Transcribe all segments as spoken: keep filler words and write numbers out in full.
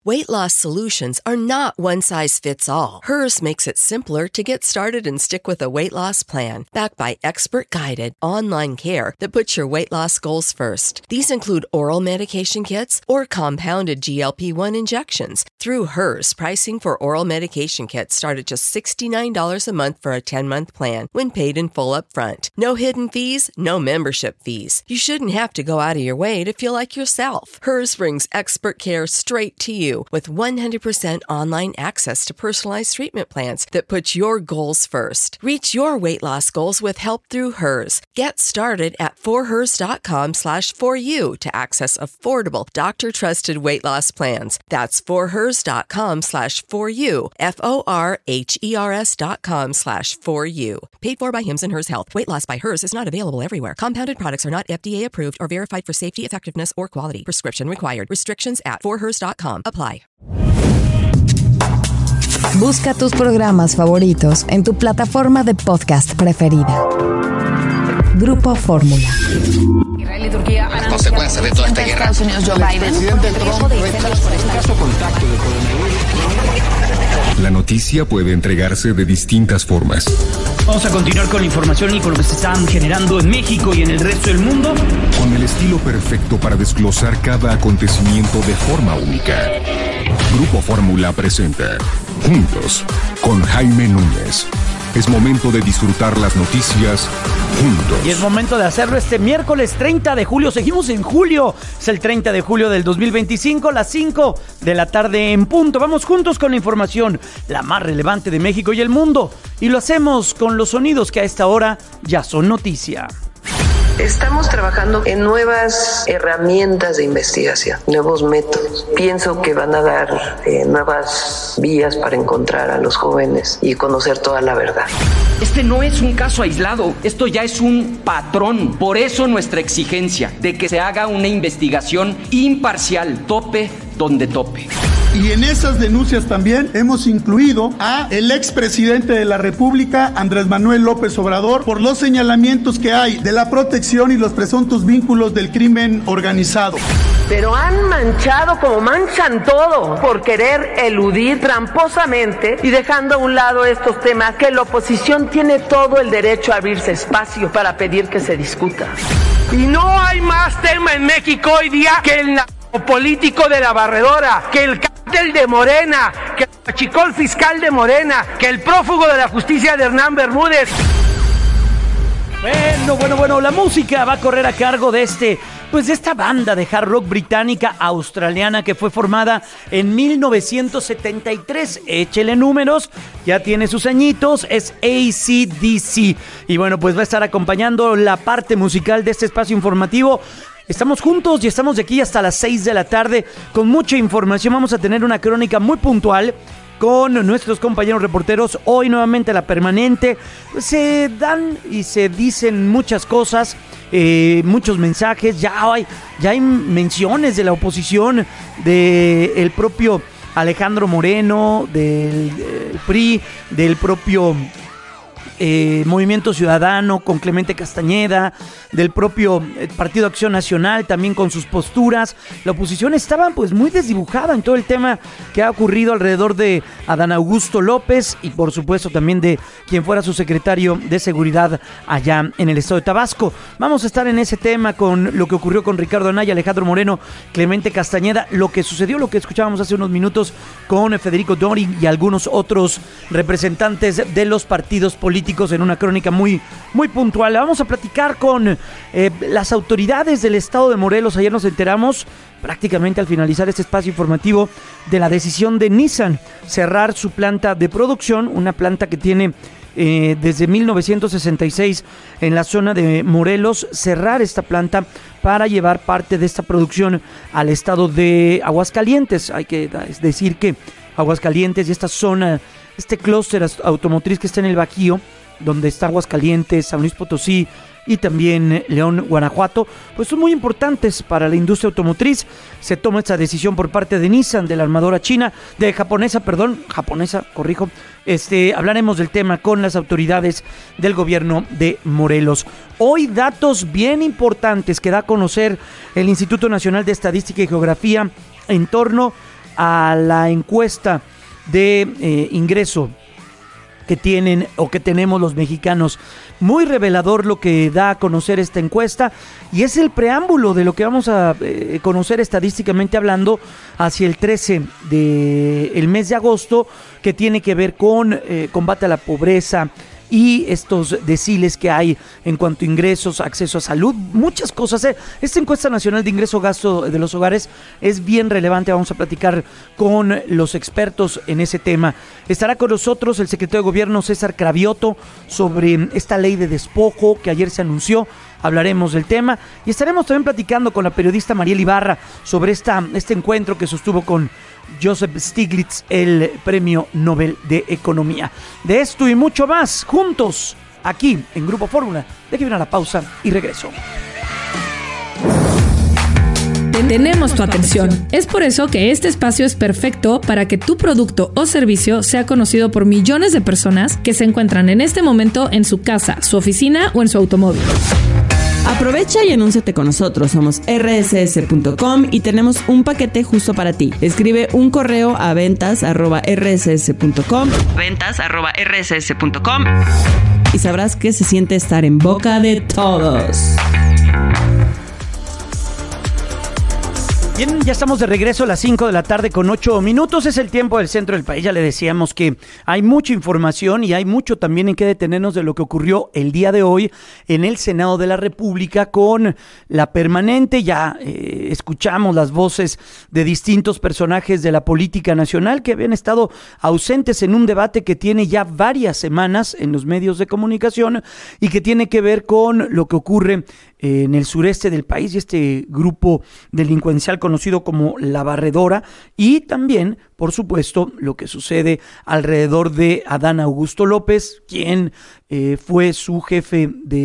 Weight loss solutions are not one size fits all. Hers makes it simpler to get started and stick with a weight loss plan, backed by expert-guided online care that puts your weight loss goals first. These include oral medication kits or compounded G L P one injections. Through Hers, pricing for oral medication kits start at just sixty-nine dollars a month for a ten-month plan when paid in full upfront. No hidden fees, no membership fees. You shouldn't have to go out of your way to feel like yourself. Hers brings expert care straight to you with one hundred percent online access to personalized treatment plans that put your goals first. Reach your weight loss goals with help through Hers. Get started at forhers.com slash for you to access affordable, doctor-trusted weight loss plans. That's forhers.com slash for you, F O R H E R S dot com slash for you. Paid for by Hims and Hers Health. Weight loss by Hers is not available everywhere. Compounded products are not F D A approved or verified for safety, effectiveness, or quality. Prescription required. Restrictions at forhers dot com apply. Busca tus programas favoritos en tu plataforma de podcast preferida. Grupo Fórmula. Israel y Turquía Las consecuencias de toda esta guerra. Estados Unidos, Joe Biden. Presidente Trump reta un caso contacto de coronavirus. La noticia puede entregarse de distintas formas. Vamos a continuar con la información y con lo que se está generando en México y en el resto del mundo. Con el estilo perfecto para desglosar cada acontecimiento de forma única. Grupo Fórmula presenta Juntos con Jaime Núñez. Es momento de disfrutar las noticias juntos. Y es momento de hacerlo este miércoles treinta de julio. Seguimos en julio. Es el treinta de julio del dos mil veinticinco, las cinco de la tarde en punto. Vamos juntos con la información, la más relevante de México y el mundo. Y lo hacemos con los sonidos que a esta hora ya son noticia. Estamos trabajando en nuevas herramientas de investigación, nuevos métodos. Pienso que van a dar eh, nuevas vías para encontrar a los jóvenes y conocer toda la verdad. Este no es un caso aislado, esto ya es un patrón. Por eso nuestra exigencia de que se haga una investigación imparcial, tope donde tope. Y en esas denuncias también hemos incluido a el expresidente de la República, Andrés Manuel López Obrador, por los señalamientos que hay de la protección y los presuntos vínculos del crimen organizado. Pero han manchado como manchan todo por querer eludir tramposamente y dejando a un lado estos temas que la oposición tiene todo el derecho a abrirse espacio para pedir que se discuta. Y no hay más tema en México hoy día que el político de la barredora, que el cártel de Morena, que el chicol fiscal de Morena, que el prófugo de la justicia de Hernán Bermúdez. Bueno, bueno, bueno, la música va a correr a cargo de este, pues de esta banda de hard rock británica australiana que fue formada en mil novecientos setenta y tres. Échele números, ya tiene sus añitos, es A C D C. Y bueno, pues va a estar acompañando la parte musical de este espacio informativo. Estamos juntos y estamos de aquí hasta las seis de la tarde con mucha información. Vamos a tener una crónica muy puntual con nuestros compañeros reporteros. Hoy nuevamente la permanente. Se dan y se dicen muchas cosas, eh, muchos mensajes. Ya hay, ya hay menciones de la oposición, del propio Alejandro Moreno, del, del P R I, del propio Eh, Movimiento Ciudadano con Clemente Castañeda, del propio eh, Partido Acción Nacional también con sus posturas. La oposición estaba pues muy desdibujada en todo el tema que ha ocurrido alrededor de Adán Augusto López y por supuesto también de quien fuera su secretario de seguridad allá en el estado de Tabasco. Vamos a estar en ese tema con lo que ocurrió con Ricardo Anaya, Alejandro Moreno, Clemente Castañeda, lo que sucedió, lo que escuchábamos hace unos minutos con Federico Dorin y algunos otros representantes de los partidos políticos en una crónica muy, muy puntual. Vamos a platicar con eh, las autoridades del estado de Morelos. Ayer nos enteramos, prácticamente al finalizar este espacio informativo, de la decisión de Nissan cerrar su planta de producción, una planta que tiene eh, desde mil novecientos sesenta y seis en la zona de Morelos, cerrar esta planta para llevar parte de esta producción al estado de Aguascalientes. Hay que decir que Aguascalientes y esta zona, este clúster automotriz que está en el Bajío, donde está Aguascalientes, San Luis Potosí y también León, Guanajuato, pues son muy importantes para la industria automotriz. Se toma esta decisión por parte de Nissan, de la armadora china, de japonesa, perdón, japonesa, corrijo. Este, hablaremos del tema con las autoridades del gobierno de Morelos. Hoy datos bien importantes que da a conocer el Instituto Nacional de Estadística y Geografía en torno a la encuesta de eh, ingreso que tienen o que tenemos los mexicanos. Muy revelador lo que da a conocer esta encuesta, y es el preámbulo de lo que vamos a eh, conocer estadísticamente hablando hacia el trece del mes de agosto, que tiene que ver con eh, combate a la pobreza y estos deciles que hay en cuanto a ingresos, acceso a salud, muchas cosas. Esta encuesta nacional de ingreso-gasto de los hogares es bien relevante. Vamos a platicar con los expertos en ese tema. Estará con nosotros el secretario de Gobierno, César Cravioto, sobre esta ley de despojo que ayer se anunció. Hablaremos del tema y estaremos también platicando con la periodista Mariel Ibarra sobre esta, este encuentro que sostuvo con Joseph Stiglitz, el Premio Nobel de Economía. De esto y mucho más, juntos, aquí en Grupo Fórmula. Déjenme ir a la pausa y regreso. Tenemos tu atención. Es por eso que este espacio es perfecto para que tu producto o servicio sea conocido por millones de personas que se encuentran en este momento en su casa, su oficina o en su automóvil. Aprovecha y anúnciate con nosotros. Somos erre ese ese punto com y tenemos un paquete justo para ti. Escribe un correo a ventas arroba erre ese ese punto com, ventas arroba erre ese ese punto com, y sabrás que se siente estar en boca de todos. Bien, ya estamos de regreso a las cinco de la tarde con ocho minutos. Es el tiempo del centro del país. Ya le decíamos que hay mucha información y hay mucho también en que detenernos de lo que ocurrió el día de hoy en el Senado de la República con la permanente. Ya eh, escuchamos las voces de distintos personajes de la política nacional que habían estado ausentes en un debate que tiene ya varias semanas en los medios de comunicación y que tiene que ver con lo que ocurre en el sureste del país y este grupo delincuencial conocido como La Barredora, y también, por supuesto, lo que sucede alrededor de Adán Augusto López, quien eh, fue su jefe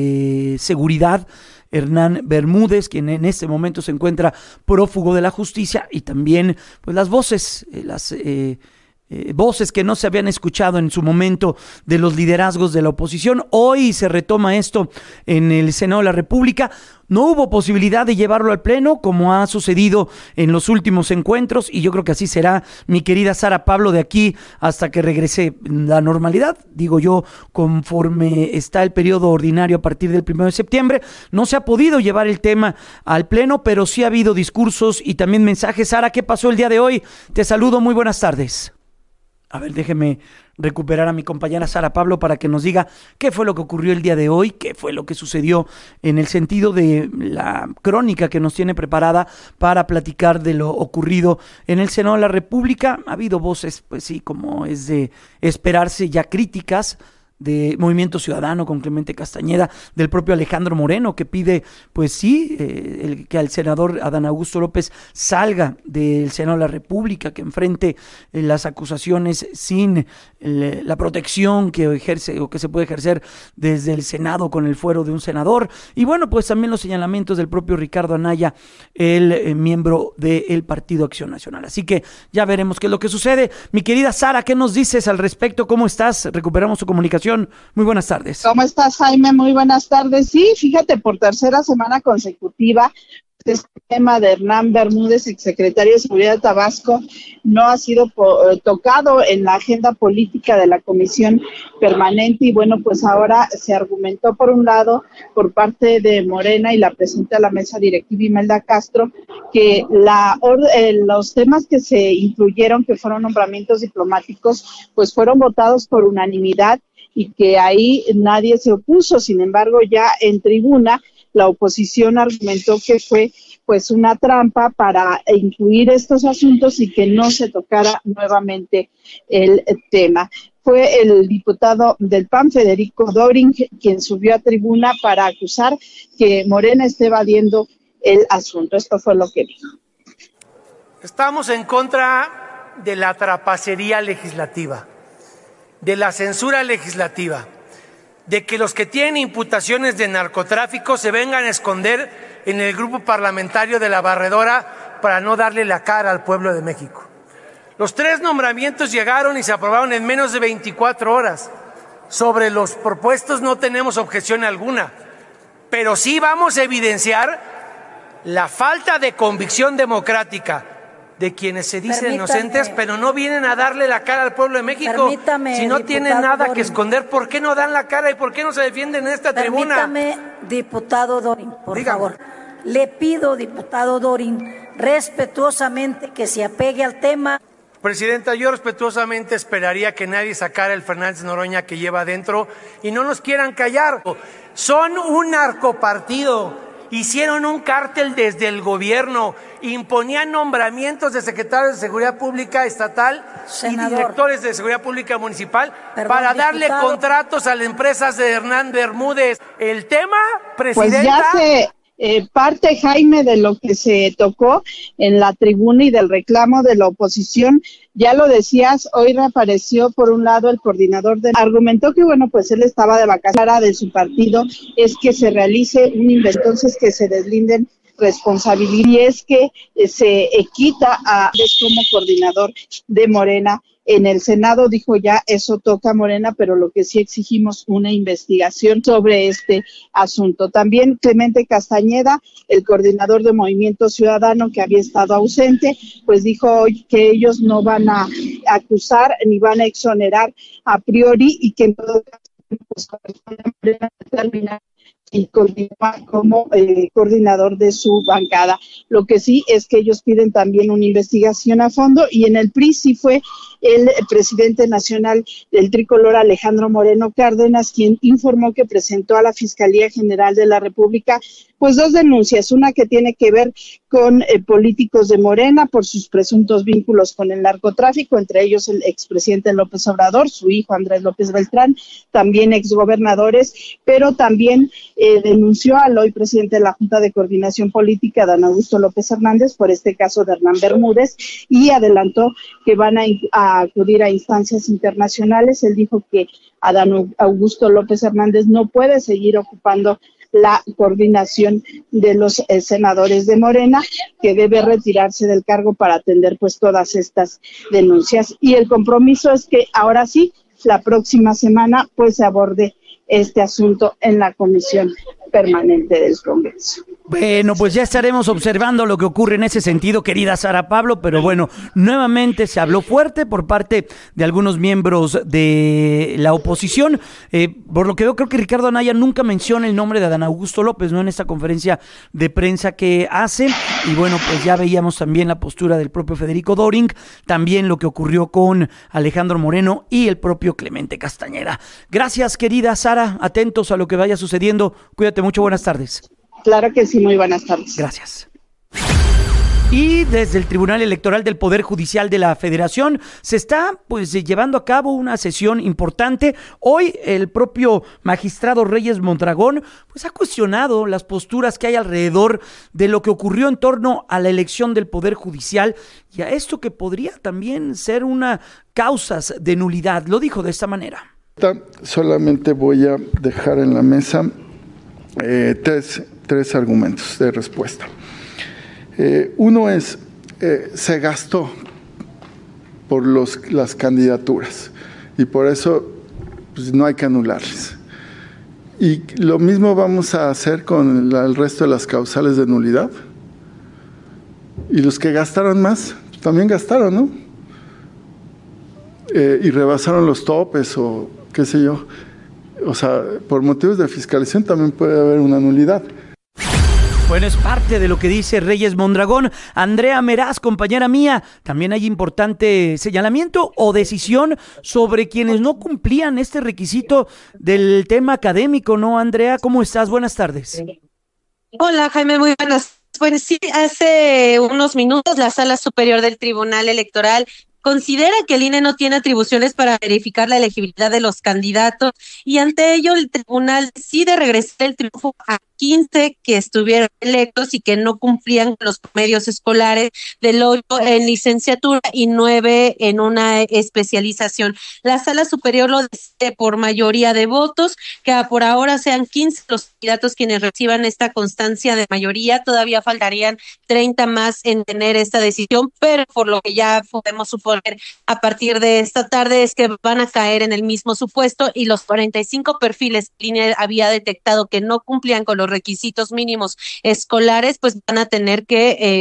de seguridad, Hernán Bermúdez, quien en este momento se encuentra prófugo de la justicia, y también pues las voces, eh, las eh, Eh, voces que no se habían escuchado en su momento de los liderazgos de la oposición. Hoy se retoma esto en el Senado de la República. No hubo posibilidad de llevarlo al Pleno, como ha sucedido en los últimos encuentros, y yo creo que así será, mi querida Sara Pablo, de aquí hasta que regrese la normalidad. Digo yo, conforme está el periodo ordinario a partir del primero de septiembre, no se ha podido llevar el tema al Pleno, pero sí ha habido discursos y también mensajes. Sara, ¿qué pasó el día de hoy? Te saludo, muy buenas tardes. A ver, déjeme recuperar a mi compañera Sara Pablo para que nos diga qué fue lo que ocurrió el día de hoy, qué fue lo que sucedió en el sentido de la crónica que nos tiene preparada para platicar de lo ocurrido en el Senado de la República. Ha habido voces, pues sí, como es de esperarse, ya críticas de Movimiento Ciudadano con Clemente Castañeda, del propio Alejandro Moreno, que pide, pues sí, eh, el, que el senador Adán Augusto López salga del Senado de la República, que enfrente eh, las acusaciones sin eh, la protección que ejerce o que se puede ejercer desde el Senado con el fuero de un senador. Y bueno, pues también los señalamientos del propio Ricardo Anaya, el eh, miembro del Partido Acción Nacional. Así que ya veremos qué es lo que sucede. Mi querida Sara, ¿qué nos dices al respecto? ¿Cómo estás? Recuperamos tu comunicación. Muy buenas tardes. ¿Cómo estás, Jaime? Muy buenas tardes. Sí, fíjate, por tercera semana consecutiva, este tema de Hernán Bermúdez, exsecretario de Seguridad de Tabasco, no ha sido po- tocado en la agenda política de la Comisión Permanente, y bueno, pues ahora se argumentó por un lado por parte de Morena y la presidenta de la mesa directiva, Imelda Castro, que la or- eh, los temas que se incluyeron, que fueron nombramientos diplomáticos, pues fueron votados por unanimidad y que ahí nadie se opuso. Sin embargo, ya en tribuna la oposición argumentó que fue pues una trampa para incluir estos asuntos y que no se tocara nuevamente el tema. Fue el diputado del P A N, Federico Doring, quien subió a tribuna para acusar que Morena esté evadiendo el asunto. Esto fue lo que dijo. Estamos en contra de la trapacería legislativa, de la censura legislativa, de que los que tienen imputaciones de narcotráfico se vengan a esconder en el grupo parlamentario de La Barredora para no darle la cara al pueblo de México. Los tres nombramientos llegaron y se aprobaron en menos de veinticuatro horas. Sobre los propuestos no tenemos objeción alguna, pero sí vamos a evidenciar la falta de convicción democrática de quienes se dicen Permítame. inocentes, pero no vienen a darle la cara al pueblo de México. Permítame, si no diputado tienen nada Dorin. que esconder, ¿por qué no dan la cara y por qué no se defienden en esta tribuna? Permítame, diputado Dorin, por Dígame. favor. Le pido, diputado Dorin, respetuosamente que se apegue al tema. Presidenta, yo respetuosamente esperaría que nadie sacara el Fernández Noroña que lleva adentro y no nos quieran callar. Son un narcopartido, hicieron un cártel desde el gobierno, imponían nombramientos de secretarios de Seguridad Pública estatal Senador. y directores de Seguridad Pública municipal Perdón, para darle diputado. contratos a las empresas de Hernán Bermúdez. El tema, Pues presidenta... ya se eh, parte, Jaime, de lo que se tocó en la tribuna y del reclamo de la oposición. Ya lo decías, hoy reapareció por un lado el coordinador de... Argumentó que, bueno, pues él estaba de vacaciones de su partido, es que se realice un invento, entonces que se deslinden responsabilidad, y es que eh, se quita a es como coordinador de Morena. En el Senado dijo ya, eso toca a Morena, pero lo que sí exigimos una investigación sobre este asunto. También Clemente Castañeda, el coordinador de Movimiento Ciudadano que había estado ausente, pues dijo hoy que ellos no van a acusar ni van a exonerar a priori y que en todo caso pues, corresponde a Morena determinar y continúa como eh, coordinador de su bancada. Lo que sí es que ellos piden también una investigación a fondo, y en el P R I sí fue el presidente nacional del tricolor, Alejandro Moreno Cárdenas, quien informó que presentó a la Fiscalía General de la República pues dos denuncias, una que tiene que ver con eh, políticos de Morena por sus presuntos vínculos con el narcotráfico, entre ellos el expresidente López Obrador, su hijo Andrés López Beltrán, también exgobernadores, pero también eh, denunció al hoy presidente de la Junta de Coordinación Política, Adán Augusto López Hernández, por este caso de Hernán Bermúdez, y adelantó que van a, a acudir a instancias internacionales. Él dijo que Adán Augusto López Hernández no puede seguir ocupando la coordinación de los eh, senadores de Morena, que debe retirarse del cargo para atender pues todas estas denuncias. Y el compromiso es que ahora sí, la próxima semana, pues se aborde este asunto en la comisión permanente del Congreso. Bueno, pues ya estaremos observando lo que ocurre en ese sentido, querida Sara Pablo, pero bueno, nuevamente se habló fuerte por parte de algunos miembros de la oposición. Eh, por lo que veo, creo que Ricardo Anaya nunca menciona el nombre de Adán Augusto López, ¿no?, en esta conferencia de prensa que hace. Y bueno, pues ya veíamos también la postura del propio Federico Doring, también lo que ocurrió con Alejandro Moreno y el propio Clemente Castañeda. Gracias, querida Sara, atentos a lo que vaya sucediendo. Cuídate mucho, buenas tardes. Claro que sí, muy buenas tardes. Gracias. Y desde el Tribunal Electoral del Poder Judicial de la Federación se está pues llevando a cabo una sesión importante. Hoy el propio magistrado Reyes Mondragón pues ha cuestionado las posturas que hay alrededor de lo que ocurrió en torno a la elección del Poder Judicial y a esto que podría también ser una causas de nulidad. Lo dijo de esta manera. Solamente voy a dejar en la mesa eh, tres, tres argumentos de respuesta. Eh, uno es, eh, se gastó por los, las candidaturas y por eso pues, no hay que anularles. Y lo mismo vamos a hacer con la, el resto de las causales de nulidad. Y los que gastaron más, también gastaron, ¿no? Eh, y rebasaron los topes o qué sé yo. O sea, por motivos de fiscalización también puede haber una nulidad. Bueno, es parte de lo que dice Reyes Mondragón. Andrea Meraz, compañera mía, también hay importante señalamiento o decisión sobre quienes no cumplían este requisito del tema académico, ¿no, Andrea? ¿Cómo estás? Buenas tardes. Hola, Jaime, muy buenas. Pues sí, hace unos minutos la Sala Superior del Tribunal Electoral considera que el I N E no tiene atribuciones para verificar la elegibilidad de los candidatos y ante ello el tribunal decide regresar el triunfo a quince que estuvieron electos y que no cumplían con los promedios escolares, del ocho en licenciatura y nueve en una especialización. La Sala Superior lo decide por mayoría de votos, que por ahora sean quince los candidatos quienes reciban esta constancia de mayoría. Todavía faltarían treinta más en tener esta decisión, pero por lo que ya podemos suponer a partir de esta tarde es que van a caer en el mismo supuesto y los cuarenta y cinco perfiles que I N E había detectado que no cumplían con los requisitos mínimos escolares, pues van a tener que eh,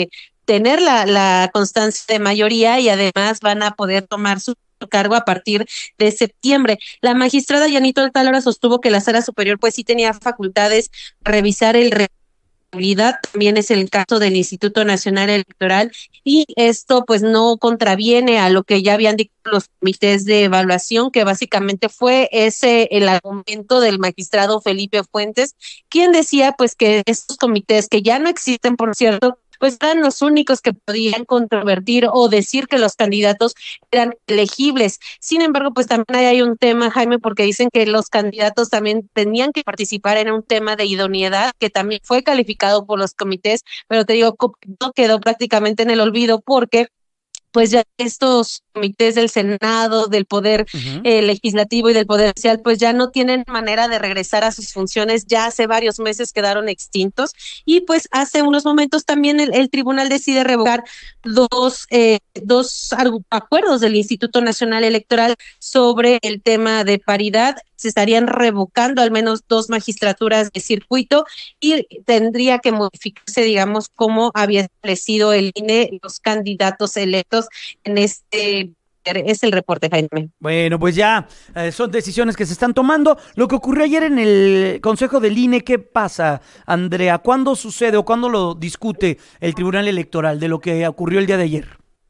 tener la, la constancia de mayoría y además van a poder tomar su cargo a partir de septiembre. La magistrada Yanito Altalora sostuvo que la Sala Superior pues sí tenía facultades para revisar el re también es el caso del Instituto Nacional Electoral y esto pues no contraviene a lo que ya habían dicho los comités de evaluación, que básicamente fue ese el argumento del magistrado Felipe Fuentes, quien decía pues que estos comités que ya no existen, por cierto, pues eran los únicos que podían controvertir o decir que los candidatos eran elegibles. Sin embargo, pues también hay un tema, Jaime, porque dicen que los candidatos también tenían que participar en un tema de idoneidad, que también fue calificado por los comités, pero te digo, no quedó prácticamente en el olvido porque pues ya estos comités del Senado, del Poder uh-huh. eh, Legislativo y del Poder Judicial, pues ya no tienen manera de regresar a sus funciones, ya hace varios meses quedaron extintos, y pues hace unos momentos también el, el tribunal decide revocar dos, eh, dos acuerdos del Instituto Nacional Electoral sobre el tema de paridad. Se estarían revocando al menos dos magistraturas de circuito y tendría que modificarse, digamos, cómo había establecido el I N E los candidatos electos en este. Es el reporte, Jaime. Bueno, pues ya eh, son decisiones que se están tomando. Lo que ocurrió ayer en el Consejo del I N E, ¿qué pasa, Andrea? ¿Cuándo sucede o cuándo lo discute el Tribunal Electoral de lo que ocurrió el día de ayer?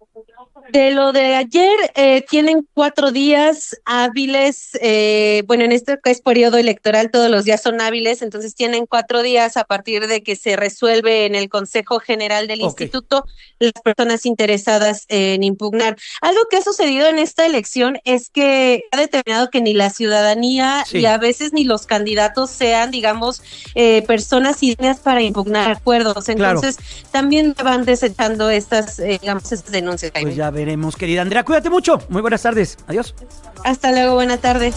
De lo de ayer, eh, tienen cuatro días hábiles, eh, bueno, en este que es periodo electoral, todos los días son hábiles, entonces tienen cuatro días a partir de que se resuelve en el Consejo General del okay. Instituto las personas interesadas en impugnar. Algo que ha sucedido en esta elección es que ha determinado que ni la ciudadanía sí. y a veces ni los candidatos sean, digamos, eh, personas idóneas para impugnar acuerdos, entonces claro. también van desechando estas, eh, digamos, estas denuncias. Pues ya veremos, querida Andrea. Cuídate mucho. Muy buenas tardes. Adiós. Hasta luego. Buenas tardes.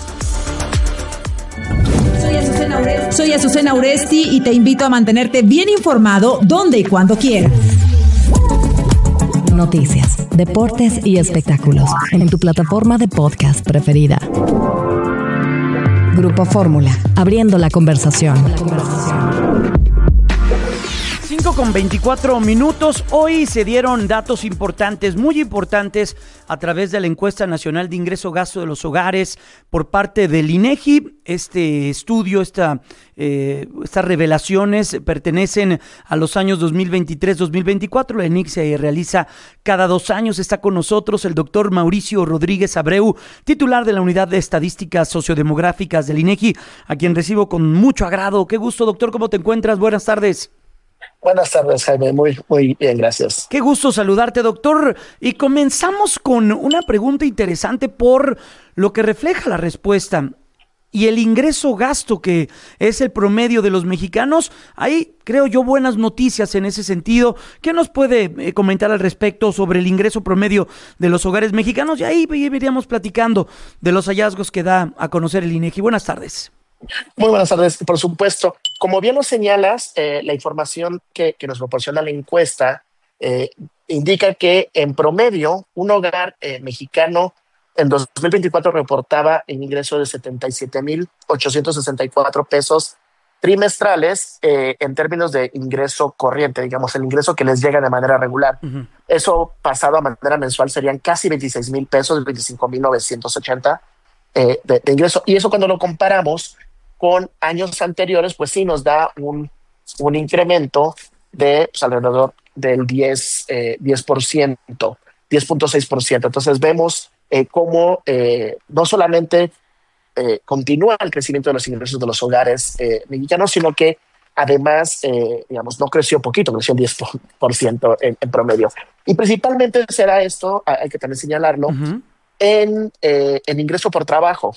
Soy Azucena Uresti. Soy Azucena Uresti y te invito a mantenerte bien informado donde y cuando quieras. Noticias, deportes y espectáculos en tu plataforma de podcast preferida. Grupo Fórmula, abriendo la conversación. La conversación. cinco con veinticuatro minutos. Hoy se dieron datos importantes, muy importantes, a través de la encuesta nacional de ingreso-gasto de los hogares por parte del INEGI. Este estudio, esta, eh, estas revelaciones pertenecen a los años dos mil veintitrés dos mil veinticuatro. La INEGI se realiza cada dos años. Está con nosotros el doctor Mauricio Rodríguez Abreu, titular de la Unidad de Estadísticas Sociodemográficas del INEGI, a quien recibo con mucho agrado. Qué gusto, doctor. ¿Cómo te encuentras? Buenas tardes. Buenas tardes, Jaime. Muy, muy bien, gracias. Qué gusto saludarte, doctor. Y comenzamos con una pregunta interesante por lo que refleja la respuesta. Y el ingreso-gasto, que es el promedio de los mexicanos, hay, creo yo, buenas noticias en ese sentido. ¿Qué nos puede eh, comentar al respecto sobre el ingreso promedio de los hogares mexicanos? Y ahí iríamos platicando de los hallazgos que da a conocer el INEGI. Buenas tardes. Muy buenas tardes, por supuesto. Como bien lo señalas, eh, la información que, que nos proporciona la encuesta eh, indica que en promedio un hogar eh, mexicano en dos mil veinticuatro reportaba un ingreso de setenta y siete mil ochocientos sesenta y cuatro pesos trimestrales eh, en términos de ingreso corriente, digamos, el ingreso que les llega de manera regular. Uh-huh. Eso pasado a manera mensual serían casi veintiséis mil pesos, veinticinco mil novecientos ochenta eh, de, de ingreso. Y eso cuando lo comparamos con años anteriores, pues sí nos da un, un incremento de pues, alrededor del diez, eh, diez por ciento, diez punto seis por ciento. Entonces vemos eh, cómo eh, no solamente eh, continúa el crecimiento de los ingresos de los hogares eh, mexicanos, sino que además, eh, digamos, no creció poquito, creció diez por ciento en, en promedio. Y principalmente será esto, hay que también señalarlo, uh-huh. en, eh, en ingreso por trabajo.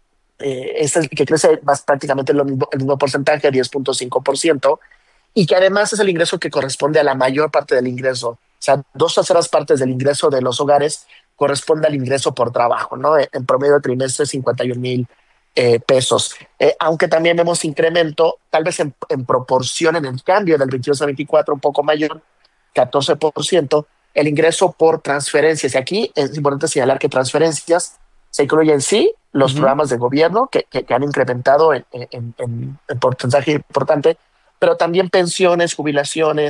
Eh, este es el que crece más prácticamente el mismo, el mismo porcentaje, diez punto cinco por ciento, y que además es el ingreso que corresponde a la mayor parte del ingreso. O sea, dos terceras partes del ingreso de los hogares corresponde al ingreso por trabajo, ¿no? En promedio de trimestre, cincuenta y un mil eh, pesos. Eh, aunque también vemos incremento, tal vez en, en proporción, en el cambio del veintidós a veinticuatro, un poco mayor, catorce por ciento, el ingreso por transferencias. Y aquí es importante señalar que transferencias se incluyen sí los uh-huh. programas de gobierno que, que, que han incrementado en, en, en, en porcentaje importante, pero también pensiones, jubilaciones,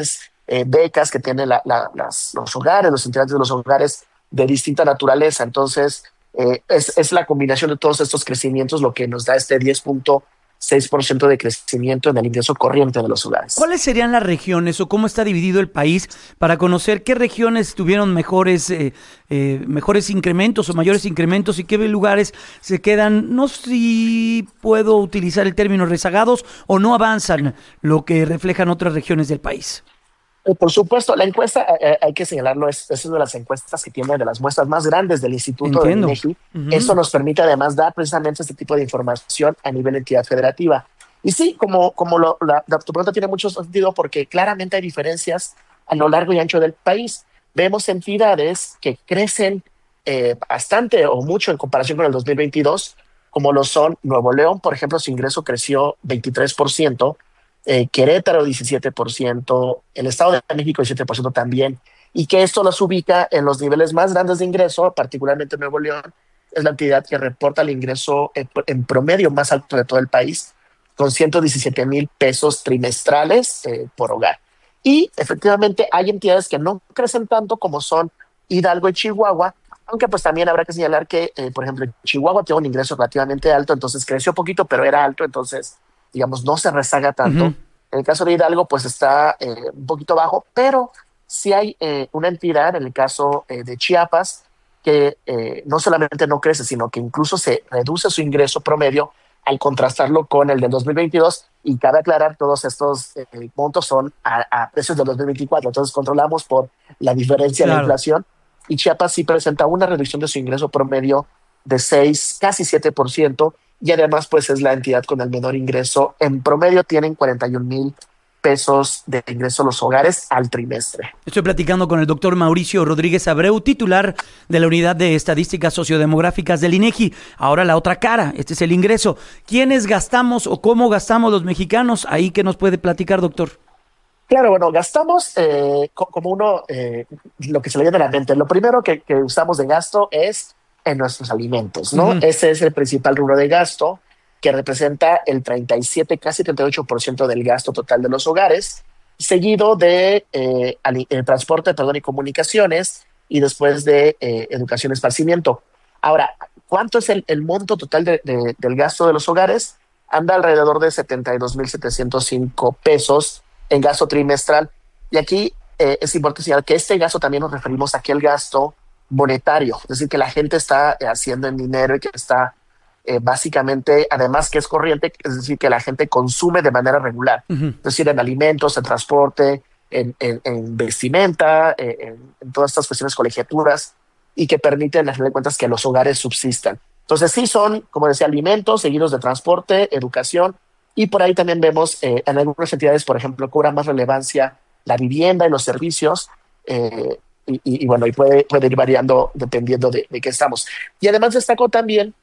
eh, becas que tienen la, la, las, los hogares, los integrantes de los hogares de distinta naturaleza. Entonces, eh, es, es la combinación de todos estos crecimientos lo que nos da este diez punto seis por ciento de crecimiento en el ingreso corriente de los hogares. ¿Cuáles serían las regiones o cómo está dividido el país para conocer qué regiones tuvieron mejores, eh, eh, mejores incrementos o mayores incrementos y qué lugares se quedan, no sé si puedo utilizar el término rezagados o no avanzan lo que reflejan otras regiones del país? Eh, por supuesto, la encuesta, eh, hay que señalarlo, es, es una de las encuestas que tiene de las muestras más grandes del Instituto Entiendo. de INEGI. Uh-huh. Eso nos permite además dar precisamente este tipo de información a nivel de entidad federativa. Y sí, como, como lo, la, la, tu pregunta tiene mucho sentido porque claramente hay diferencias a lo largo y ancho del país. Vemos entidades que crecen eh, bastante o mucho en comparación con el dos mil veintidós, como lo son Nuevo León, por ejemplo, su ingreso creció veintitrés por ciento, Eh, Querétaro diecisiete por ciento, el Estado de México diecisiete por ciento también, y que esto los ubica en los niveles más grandes de ingreso, particularmente Nuevo León, es la entidad que reporta el ingreso en, en promedio más alto de todo el país, con ciento diecisiete mil pesos trimestrales eh, por hogar. Y efectivamente hay entidades que no crecen tanto como son Hidalgo y Chihuahua, aunque pues también habrá que señalar que, eh, por ejemplo, Chihuahua tiene un ingreso relativamente alto, entonces creció poquito, pero era alto, entonces digamos, no se rezaga tanto. Uh-huh. En el caso de Hidalgo, pues está eh, un poquito bajo, pero sí hay eh, una entidad, en el caso eh, de Chiapas, que eh, no solamente no crece, sino que incluso se reduce su ingreso promedio al contrastarlo con el del dos mil veintidós, y cabe aclarar, todos estos eh, montos son a, a precios del dos mil veinticuatro, entonces controlamos por la diferencia claro. de la inflación, y Chiapas sí presenta una reducción de su ingreso promedio de seis, casi siete por ciento, y además pues es la entidad con el menor ingreso. En promedio tienen cuarenta y un mil pesos de ingreso los hogares al trimestre. Estoy platicando con el doctor Mauricio Rodríguez Abreu, titular de la Unidad de Estadísticas Sociodemográficas del INEGI. Ahora la otra cara, este es el ingreso. ¿Quiénes gastamos o cómo gastamos los mexicanos? Ahí, ¿qué nos puede platicar, doctor? Claro, bueno, gastamos eh, como uno, eh, lo que se le viene a la mente. Lo primero que, que usamos de gasto es en nuestros alimentos, ¿no? Uh-huh. Ese es el principal rubro de gasto, que representa el treinta y siete, casi treinta y ocho por ciento del gasto total de los hogares, seguido de eh, al, eh, transporte, perdón, y comunicaciones, y después de eh, educación y esparcimiento. Ahora, ¿cuánto es el, el monto total de, de, del gasto de los hogares? Anda alrededor de setenta y dos mil setecientos cinco pesos en gasto trimestral. Y aquí eh, es importante señalar que este gasto también nos referimos a aquel gasto monetario, es decir, que la gente está haciendo en dinero y que está eh, básicamente, además que es corriente, es decir, que la gente consume de manera regular, uh-huh. es decir, en alimentos, en transporte, en, en, en vestimenta, en, en todas estas cuestiones colegiaturas, y que permiten, a fin de cuentas, que los hogares subsistan. Entonces sí son, como decía, alimentos seguidos de transporte, educación, y por ahí también vemos eh, en algunas entidades, por ejemplo, cobra más relevancia la vivienda y los servicios, eh, Y, y, y bueno, y puede, puede ir variando dependiendo de, de qué estamos. Y además destacó también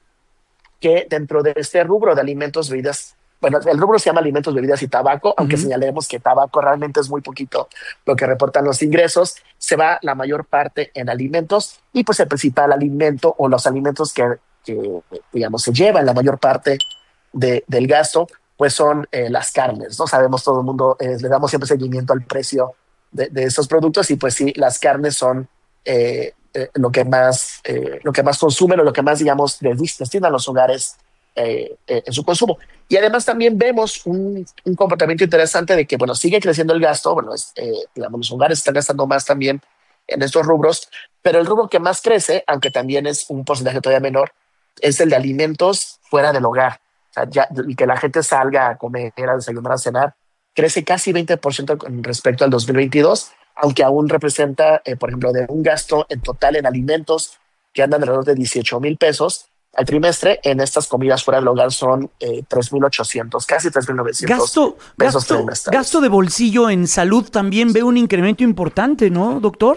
que dentro de este rubro de alimentos, bebidas, bueno, el rubro se llama alimentos, bebidas y tabaco, uh-huh. aunque señalemos que tabaco realmente es muy poquito lo que reportan los ingresos, se va la mayor parte en alimentos, y pues el principal alimento o los alimentos que, que digamos, se llevan la mayor parte de, del gasto, pues son eh, las carnes, ¿no? Sabemos todo el mundo, eh, le damos siempre seguimiento al precio De, de estos productos, y pues sí, las carnes son eh, eh, lo que más eh, lo que más consumen o lo que más, digamos, destinan los hogares eh, eh, en su consumo. Y además también vemos un, un comportamiento interesante de que, bueno, sigue creciendo el gasto, bueno, es, eh, digamos, los hogares están gastando más también en estos rubros, pero el rubro que más crece, aunque también es un porcentaje todavía menor, es el de alimentos fuera del hogar. O sea, ya, que la gente salga a comer, a desayunar, a cenar, crece casi veinte por ciento con respecto al dos mil veintidós, aunque aún representa, eh, por ejemplo, de un gasto en total en alimentos que andan alrededor de dieciocho mil pesos al trimestre. En estas comidas fuera del hogar son eh, tres mil ochocientos, casi tres mil novecientos gasto, pesos gasto, trimestrales. Gasto de bolsillo en salud también ve un incremento importante, ¿no, doctor?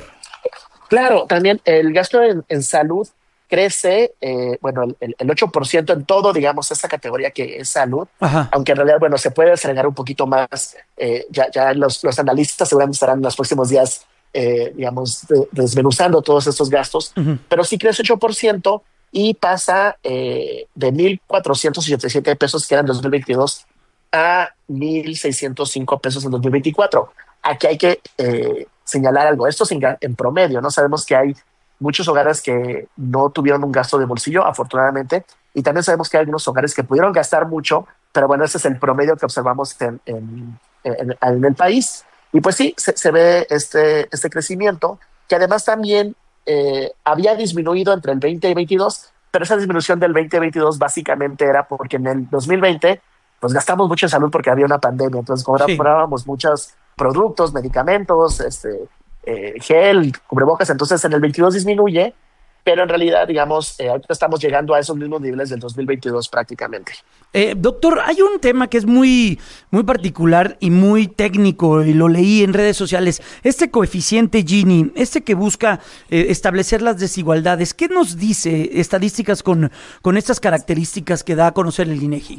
Claro, también el gasto en, en salud crece, eh, bueno, el, el ocho por ciento en todo, digamos, esta categoría que es salud. Ajá. Aunque en realidad, bueno, se puede desagregar un poquito más, eh, ya, ya los, los analistas seguramente estarán en los próximos días, eh, digamos, de, desmenuzando todos estos gastos, uh-huh. pero sí crece ocho por ciento y pasa eh, de mil cuatrocientos ochenta y siete pesos que eran en dos mil veintidós a mil seiscientos cinco pesos en dos mil veinticuatro. aquí hay que eh, señalar algo. Esto es en, en promedio, ¿no? Sabemos que hay muchos hogares que no tuvieron un gasto de bolsillo, afortunadamente, y también sabemos que hay algunos hogares que pudieron gastar mucho, pero bueno, ese es el promedio que observamos en, en, en, en el país. Y pues sí, se, se ve este, este crecimiento, que además también eh, había disminuido entre el veinte y veintidós, pero esa disminución del veinte veintidós básicamente era porque en el dos mil veinte pues gastamos mucho en salud porque había una pandemia, entonces comprábamos sí. muchos productos, medicamentos, este, eh, gel, cubrebocas, entonces en el veintidós disminuye, pero en realidad, digamos, eh, ahorita estamos llegando a esos mismos niveles del dos mil veintidós prácticamente. Eh, doctor, hay un tema que es muy, muy particular y muy técnico, y lo leí en redes sociales. Este coeficiente Gini, este que busca eh, establecer las desigualdades, ¿qué nos dice estadísticas con, con estas características que da a conocer el INEGI?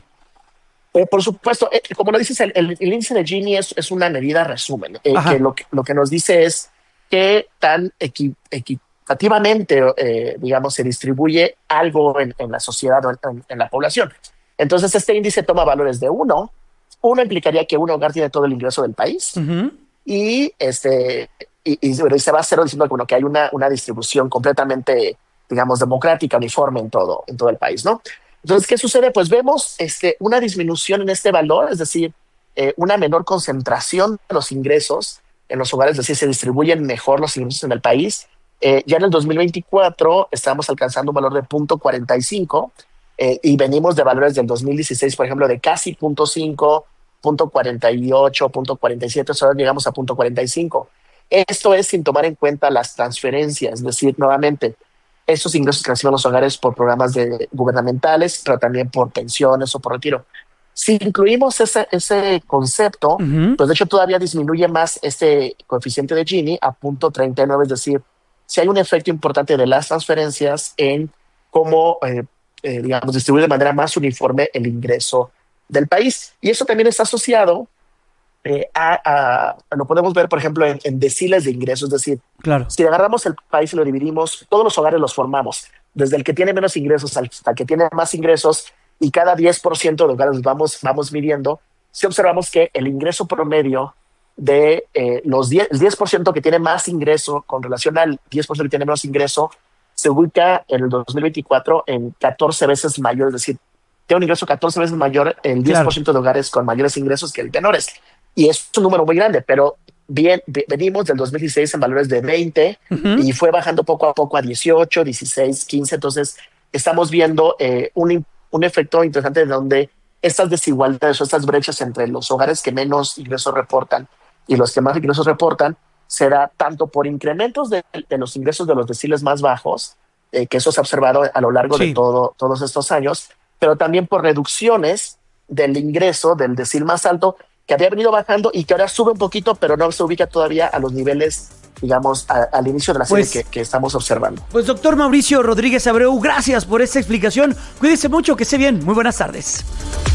Eh, por supuesto, eh, como lo dices, el, el, el índice de Gini es, es una medida resumen, eh, que lo, lo que nos dice es qué tan equi, equitativamente, eh, digamos, se distribuye algo en, en la sociedad o en, en, en la población. Entonces, este índice toma valores de uno. Uno implicaría que un hogar tiene todo el ingreso del país. Uh-huh. Y, este, y, y, y se va a cero diciendo que, bueno, que hay una, una distribución completamente, digamos, democrática, uniforme en todo, en todo el país, ¿no? Entonces, ¿qué sucede? Pues vemos este, una disminución en este valor, es decir, eh, una menor concentración de los ingresos en los hogares, es decir, se distribuyen mejor los ingresos en el país. Eh, ya en el dos mil veinticuatro estamos alcanzando un valor de punto cuarenta y cinco eh, y venimos de valores del dos mil dieciséis, por ejemplo, de casi punto cinco, punto cuarenta y ocho, punto cuarenta y siete, ahora llegamos a punto cuarenta y cinco. Esto es sin tomar en cuenta las transferencias, es decir, nuevamente, esos ingresos que reciben los hogares por programas de, gubernamentales, pero también por pensiones o por retiro. Si incluimos ese, ese concepto, uh-huh. pues de hecho todavía disminuye más este coeficiente de Gini a punto treinta y nueve, es decir, si hay un efecto importante de las transferencias en cómo, eh, eh, digamos, distribuir de manera más uniforme el ingreso del país. Y eso también está asociado Eh, a, a, lo podemos ver, por ejemplo, en, en deciles de ingresos, es decir, claro. si agarramos el país y lo dividimos, todos los hogares los formamos, desde el que tiene menos ingresos hasta el que tiene más ingresos, y cada diez por ciento de hogares vamos, vamos midiendo, si observamos que el ingreso promedio de eh, los diez, el diez por ciento que tiene más ingreso con relación al diez por ciento que tiene menos ingreso, se ubica en el dos mil veinticuatro en catorce veces mayor, es decir, tiene un ingreso catorce veces mayor el diez por ciento claro. de hogares con mayores ingresos que el menores. Y es un número muy grande, pero bien, venimos del dos mil dieciséis en valores de veinte uh-huh. y fue bajando poco a poco a dieciocho, dieciséis, quince. Entonces, estamos viendo eh, un, un efecto interesante donde estas desigualdades o estas brechas entre los hogares que menos ingresos reportan y los que más ingresos reportan será tanto por incrementos de, de los ingresos de los deciles más bajos, eh, que eso se ha observado a lo largo sí. de todo, todos estos años, pero también por reducciones del ingreso del decil más alto, que había venido bajando y que ahora sube un poquito, pero no se ubica todavía a los niveles, digamos, a, al inicio de la serie pues, que, que estamos observando. Pues doctor Mauricio Rodríguez Abreu, gracias por esta explicación. Cuídese mucho, que esté bien. Muy buenas tardes.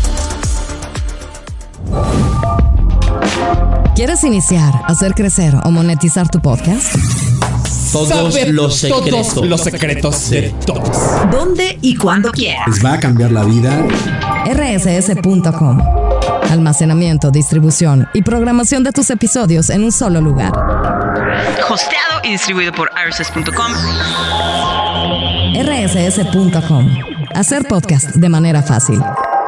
¿Quieres iniciar, hacer crecer o monetizar tu podcast? Todos Saber los secretos. Todos los secretos de todos. ¿Dónde y cuándo quieras? Les va a cambiar la vida. R S S punto com. Almacenamiento, distribución y programación de tus episodios en un solo lugar. Hosteado y distribuido por R S S punto com. R S S punto com. Hacer podcast de manera fácil.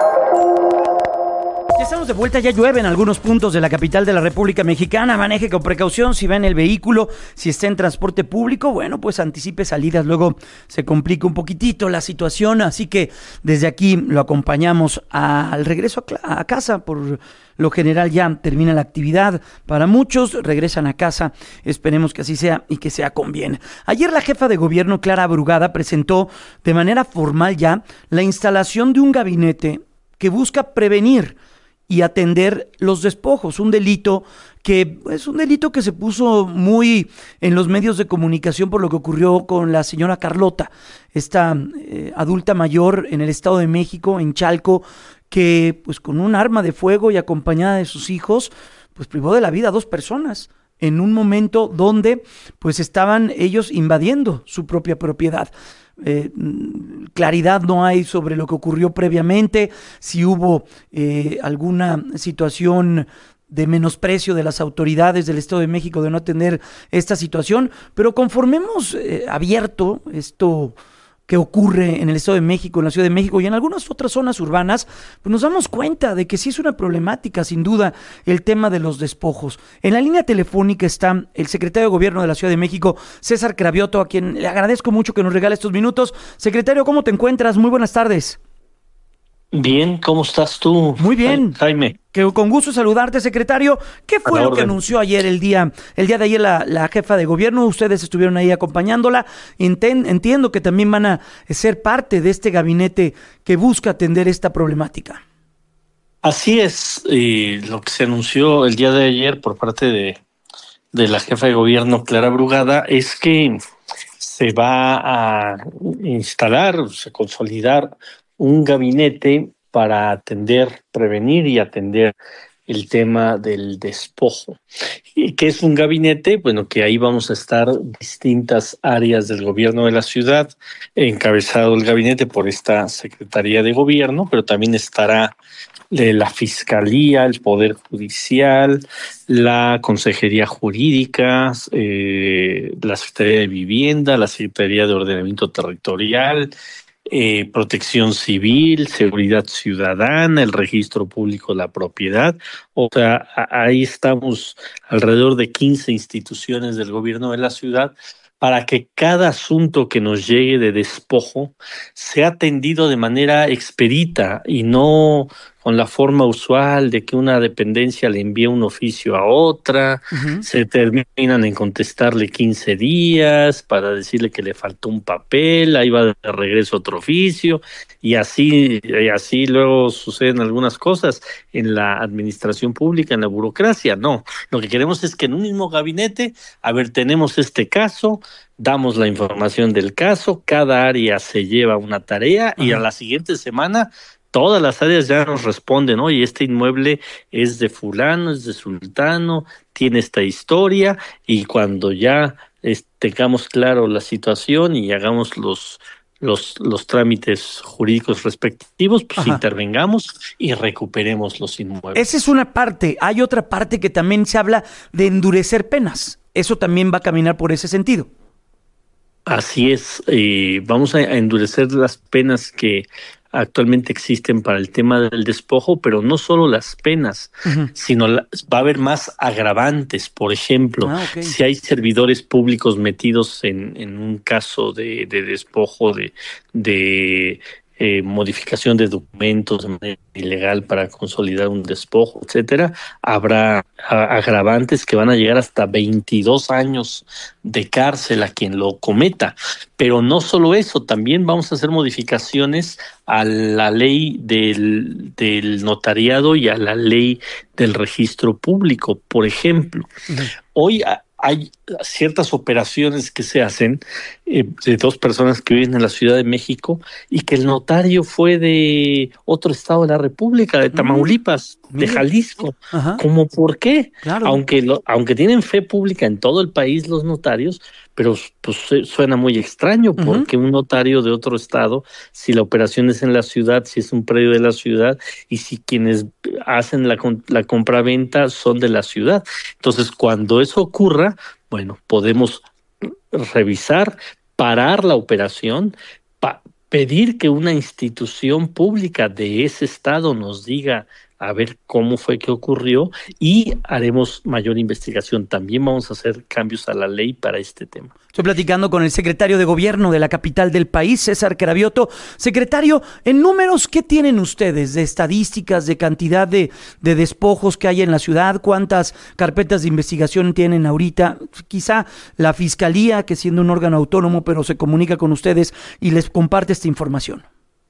Ya estamos de vuelta, ya llueve en algunos puntos de la capital de la República Mexicana. Maneje con precaución si va en el vehículo, si está en transporte público, bueno, pues anticipe salidas, luego se complica un poquitito la situación, así que desde aquí lo acompañamos a, al regreso a, a casa. Por lo general ya termina la actividad, para muchos regresan a casa, esperemos que así sea y que sea con bien. Ayer la jefa de gobierno, Clara Brugada, presentó de manera formal ya la instalación de un gabinete que busca prevenir y atender los despojos, un delito que es un delito que se puso muy en los medios de comunicación por lo que ocurrió con la señora Carlota, esta eh, adulta mayor en el Estado de México, en Chalco, que pues con un arma de fuego y acompañada de sus hijos, pues privó de la vida a dos personas en un momento donde pues estaban ellos invadiendo su propia propiedad. Eh, claridad no hay sobre lo que ocurrió previamente, si hubo eh, alguna situación de menosprecio de las autoridades del Estado de México de no atender esta situación, pero conforme hemos eh, abierto esto que ocurre en el Estado de México, en la Ciudad de México y en algunas otras zonas urbanas, pues nos damos cuenta de que sí es una problemática, sin duda, el tema de los despojos. En la línea telefónica está el secretario de Gobierno de la Ciudad de México, César Cravioto, a quien le agradezco mucho que nos regale estos minutos. Secretario, ¿cómo te encuentras? Muy buenas tardes. Bien, ¿cómo estás tú? Muy bien. Jaime. Que con gusto saludarte, secretario. ¿Qué fue lo que anunció ayer, el día el día de ayer, la, la jefa de gobierno? Ustedes estuvieron ahí acompañándola. Enten, entiendo que también van a ser parte de este gabinete que busca atender esta problemática. Así es, eh, lo que se anunció el día de ayer por parte de, de la jefa de gobierno, Clara Brugada, es que se va a instalar, a consolidar un gabinete para atender, prevenir y atender el tema del despojo. ¿Y qué es un gabinete? Bueno, que ahí vamos a estar distintas áreas del gobierno de la ciudad, encabezado el gabinete por esta Secretaría de Gobierno, pero también estará la Fiscalía, el Poder Judicial, la Consejería Jurídica, eh, la Secretaría de Vivienda, la Secretaría de Ordenamiento Territorial, Eh, protección civil, seguridad ciudadana, el registro público de la propiedad. O sea, a- ahí estamos alrededor de quince instituciones del gobierno de la ciudad para que cada asunto que nos llegue de despojo sea atendido de manera expedita y no con la forma usual de que una dependencia le envía un oficio a otra, Ujú. se terminan en contestarle quince días para decirle que le faltó un papel, ahí va de regreso otro oficio, y así, y así luego suceden algunas cosas en la administración pública, en la burocracia. No, lo que queremos es que en un mismo gabinete, a ver, tenemos este caso, damos la información del caso, cada área se lleva una tarea y a la siguiente semana todas las áreas ya nos responden, oye, este inmueble es de fulano, es de sultano, tiene esta historia, y cuando ya es, tengamos claro la situación y hagamos los los los trámites jurídicos respectivos, pues Ajá. intervengamos y recuperemos los inmuebles. Esa es una parte. Hay otra parte que también se habla de endurecer penas. Eso también va a caminar por ese sentido. Así es, eh, vamos a, a endurecer las penas que actualmente existen para el tema del despojo, pero no solo las penas, Ujú. sino la- va a haber más agravantes. Por ejemplo, Ah, ok. si hay servidores públicos metidos en, en un caso de, de despojo, de, de eh, modificación de documentos de manera ilegal para consolidar un despojo, etcétera, habrá a- agravantes que van a llegar hasta veintidós años de cárcel a quien lo cometa. Pero no solo eso, también vamos a hacer modificaciones a la ley del, del notariado y a la ley del registro público. Por ejemplo, hoy a- hay ciertas operaciones que se hacen eh, de dos personas que viven en la Ciudad de México y que el notario fue de otro estado de la República, de Tamaulipas, de mira. Jalisco. Ajá. ¿Cómo por qué? Claro. Aunque lo, aunque tienen fe pública en todo el país los notarios, pero pues su- suena muy extraño porque un notario de otro estado, si la operación es en la ciudad, si es un predio de la ciudad y si quienes hacen la, con- la compraventa son de la ciudad. Entonces, cuando eso ocurra, bueno, podemos revisar, parar la operación, pa- pedir que una institución pública de ese estado nos diga a ver cómo fue que ocurrió y haremos mayor investigación. También vamos a hacer cambios a la ley para este tema. Estoy platicando con el secretario de Gobierno de la capital del país, César Cravioto. Secretario, en números, ¿qué tienen ustedes de estadísticas, de cantidad de, de despojos que hay en la ciudad? ¿Cuántas carpetas de investigación tienen ahorita? Quizá la Fiscalía, que siendo un órgano autónomo, pero se comunica con ustedes y les comparte esta información.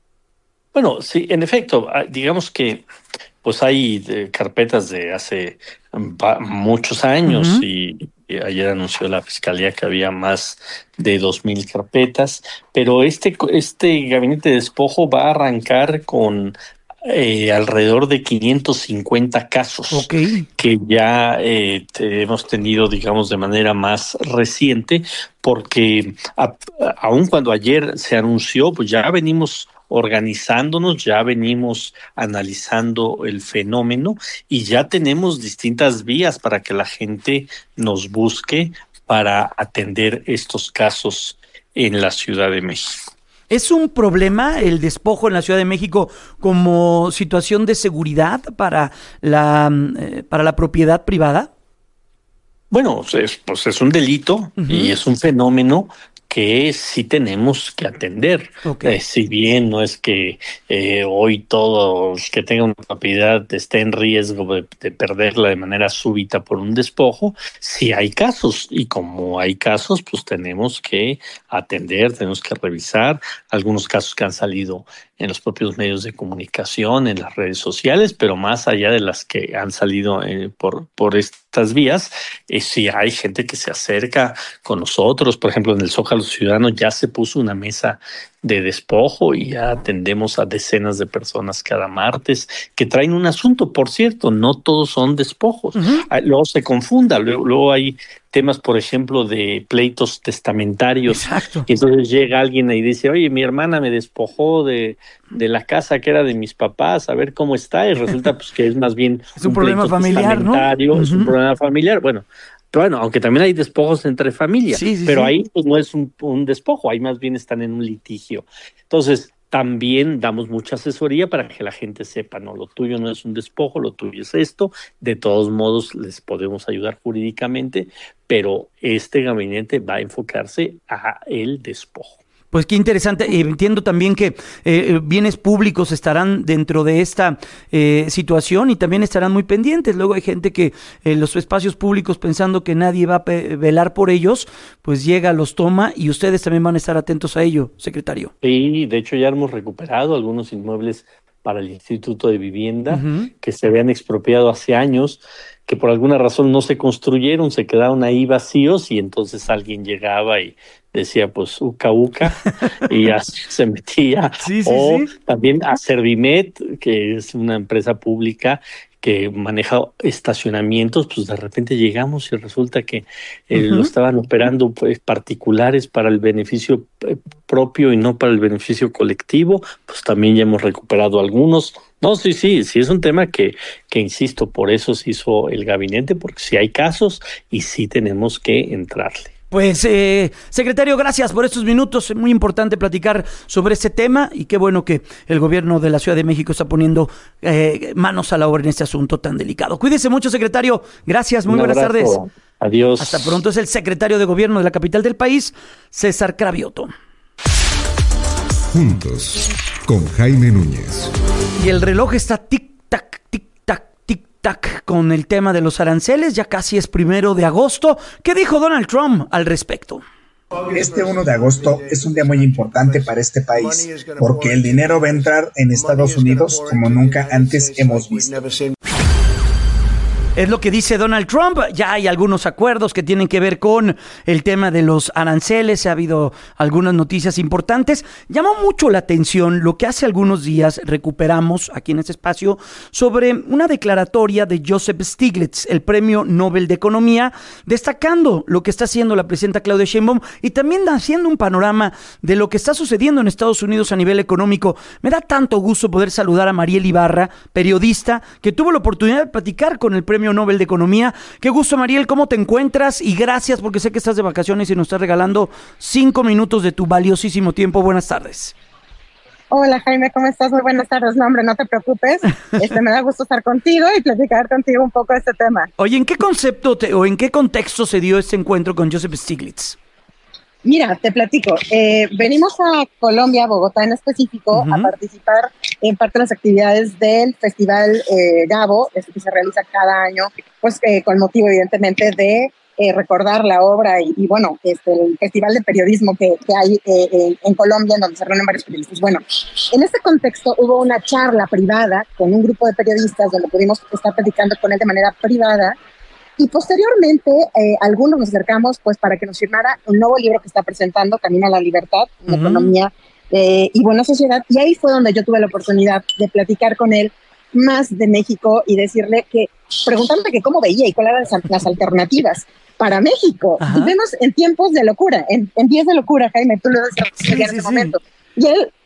Bueno, sí, en efecto, ah, digamos que pues hay eh, carpetas de hace va- muchos años. Ujú. y, y ayer anunció la Fiscalía que había más de dos mil carpetas, pero este, co- este gabinete de despojo va a arrancar con eh, alrededor de quinientos cincuenta casos que ya eh, te- hemos tenido, digamos, de manera más reciente, porque a- aun cuando ayer se anunció, pues ya venimos organizándonos, ya venimos analizando el fenómeno y ya tenemos distintas vías para que la gente nos busque para atender estos casos en la Ciudad de México. ¿Es un problema el despojo en la Ciudad de México como situación de seguridad para la, eh, para la propiedad privada? Bueno, es, pues es un delito uh-huh. y es un fenómeno que sí tenemos que atender. Okay. Eh, si bien no es que eh, hoy todo el que tenga una propiedad esté en riesgo de, de perderla de manera súbita por un despojo, sí hay casos, y como hay casos, pues tenemos que atender, tenemos que revisar algunos casos que han salido en los propios medios de comunicación, en las redes sociales, pero más allá de las que han salido eh, por, por estas vías, eh, sí hay gente que se acerca con nosotros. Por ejemplo, en el Zócalo Ciudadano ya se puso una mesa de despojo y ya atendemos a decenas de personas cada martes que traen un asunto. Por cierto, no todos son despojos. Uh-huh. Luego se confunda, luego, luego hay temas, por ejemplo, de pleitos testamentarios. Exacto. Y entonces llega alguien y dice, oye, mi hermana me despojó de, de la casa que era de mis papás, a ver cómo está, y resulta pues que es más bien es un, un problema familiar, ¿no? Es uh-huh. un problema familiar. Bueno, Bueno, aunque también hay despojos entre familias, sí, sí, pero sí. ahí pues, no es un, un despojo, ahí más bien están en un litigio. Entonces, también damos mucha asesoría para que la gente sepa, no, lo tuyo no es un despojo, lo tuyo es esto. De todos modos, les podemos ayudar jurídicamente, pero este gabinete va a enfocarse a el despojo. Pues qué interesante. Eh, entiendo también que eh, bienes públicos estarán dentro de esta eh, situación y también estarán muy pendientes. Luego hay gente que en eh, los espacios públicos, pensando que nadie va a pe- velar por ellos, pues llega, los toma, y ustedes también van a estar atentos a ello, secretario. Sí, de hecho ya hemos recuperado algunos inmuebles para el Instituto de Vivienda uh-huh. que se habían expropiado hace años, que por alguna razón no se construyeron, se quedaron ahí vacíos, y entonces alguien llegaba y decía pues uca uca y ya se metía. Sí, sí, o sí. También a Servimet, que es una empresa pública que maneja estacionamientos, pues de repente llegamos y resulta que eh, uh-huh. lo estaban operando pues, particulares para el beneficio eh, propio y no para el beneficio colectivo. Pues también ya hemos recuperado algunos. No, sí, sí, sí es un tema que, que insisto, por eso se hizo el gabinete, porque sí hay casos y sí tenemos que entrarle. Pues, eh, secretario, gracias por estos minutos. Es muy importante platicar sobre este tema, y qué bueno que el gobierno de la Ciudad de México está poniendo eh, manos a la obra en este asunto tan delicado. Cuídese mucho, secretario. Gracias, muy buenas tardes. Adiós. Hasta pronto. Es el secretario de Gobierno de la capital del país, César Cravioto. Juntos, con Jaime Núñez. Y el reloj está tic-tac, tic-tac, tic-tac con el tema de los aranceles. Ya casi es primero de agosto. ¿Qué dijo Donald Trump al respecto? Este uno de agosto es un día muy importante para este país, porque el dinero va a entrar en Estados Unidos como nunca antes hemos visto. Es lo que dice Donald Trump. Ya hay algunos acuerdos que tienen que ver con el tema de los aranceles. Ha habido algunas noticias importantes. Llamó mucho la atención lo que hace algunos días recuperamos aquí en este espacio sobre una declaratoria de Joseph Stiglitz, el Premio Nobel de Economía, destacando lo que está haciendo la presidenta Claudia Sheinbaum y también haciendo un panorama de lo que está sucediendo en Estados Unidos a nivel económico. Me da tanto gusto poder saludar a Mariel Ibarra, periodista, que tuvo la oportunidad de platicar con el Premio Nobel de Economía. Qué gusto, Mariel, ¿cómo te encuentras? Y gracias, porque sé que estás de vacaciones y nos estás regalando cinco minutos de tu valiosísimo tiempo. Buenas tardes. Hola, Jaime, ¿cómo estás? Muy buenas tardes. No, hombre, no te preocupes. Este, me da gusto estar contigo y platicar contigo un poco de este tema. Oye, ¿en qué concepto te, o en qué contexto se dio este encuentro con Joseph Stiglitz? Mira, te platico. Eh, venimos a Colombia, Bogotá en específico, uh-huh. a participar en parte de las actividades del Festival eh, Gabo, este que se realiza cada año, pues eh, con motivo evidentemente de eh, recordar la obra y, y bueno, este, el Festival de Periodismo que, que hay eh, en, en Colombia, en donde se reúnen varios periodistas. Bueno, en este contexto hubo una charla privada con un grupo de periodistas donde pudimos estar platicando con él de manera privada. Y posteriormente, eh, algunos nos acercamos pues para que nos firmara un nuevo libro que está presentando, Camino a la Libertad, una uh-huh. economía eh, y buena sociedad. Y ahí fue donde yo tuve la oportunidad de platicar con él más de México y decirle que, preguntarle que cómo veía y cuáles eran las, las alternativas para México. Uh-huh. Vivimos en tiempos de locura, en, en días de locura, Jaime, tú lo decías sí, en sí, ese sí. momento. Y él